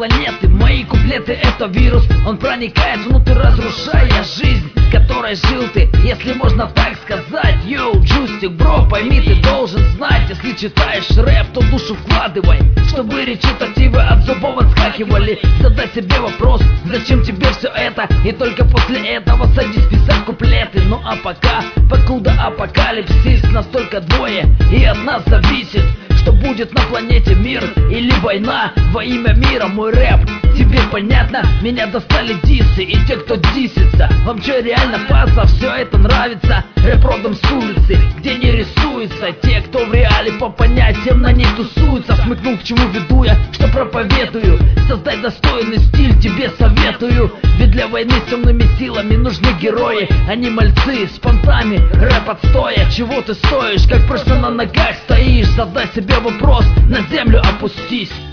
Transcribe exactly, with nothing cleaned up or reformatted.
планеты. Мои куплеты — это вирус, он проникает внутрь, разрушая жизнь, которой жил ты, если можно так сказать. Йоу, Джустик, бро, пойми, ты должен знать, если читаешь рэп, то душу вкладывай, чтобы речитативы от зубов отскакивали. Задай себе вопрос, зачем тебе все это, и только после этого садись писать куплеты. Ну а пока, покуда апокалипсис, настолько двое, и от нас зависит, что будет на планете, мир или война. Во имя мира мой рэп, тебе понятно? Меня достали дисы и те, кто дисится. Вам что, реально паса все это нравится? Рэп родом с улицы, где не рисуется. Те, кто в реале по понятиям на ней тусуются. Смыкнул, к чему веду я, что проповедую. Создай достойный стиль, тебе советую. Ведь для войны с темными силами нужны герои, а не мальцы с понтами. Рэп отстоя, чего ты стоишь, как просто на ногах стоишь. Задай себе вопрос, на землю опустись.